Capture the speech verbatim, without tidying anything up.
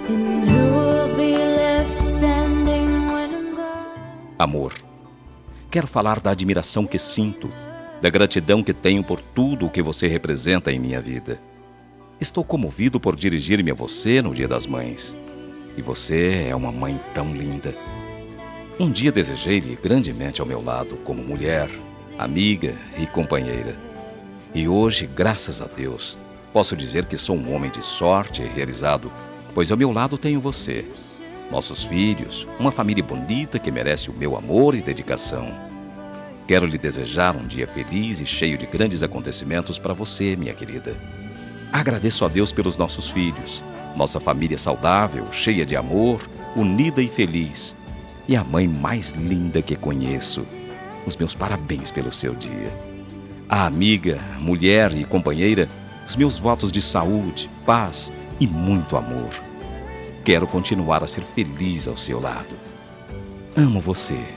And who will be left standing when I'm gone? Amor. Quero falar da admiração que sinto, da gratidão que tenho por tudo o que você representa em minha vida. Estou comovido por dirigir-me a você no Dia das Mães. E você é uma mãe tão linda. Um dia desejei-lhe grandemente ao meu lado, como mulher, amiga e companheira. E hoje, graças a Deus, posso dizer que sou um homem de sorte e realizado, pois ao meu lado tenho você, nossos filhos, uma família bonita que merece o meu amor e dedicação. Quero lhe desejar um dia feliz e cheio de grandes acontecimentos para você, minha querida. Agradeço a Deus pelos nossos filhos, nossa família saudável, cheia de amor, unida e feliz, e a mãe mais linda que conheço. Os meus parabéns pelo seu dia. A amiga, mulher e companheira, os meus votos de saúde, paz e muito amor. Quero continuar a ser feliz ao seu lado. Amo você.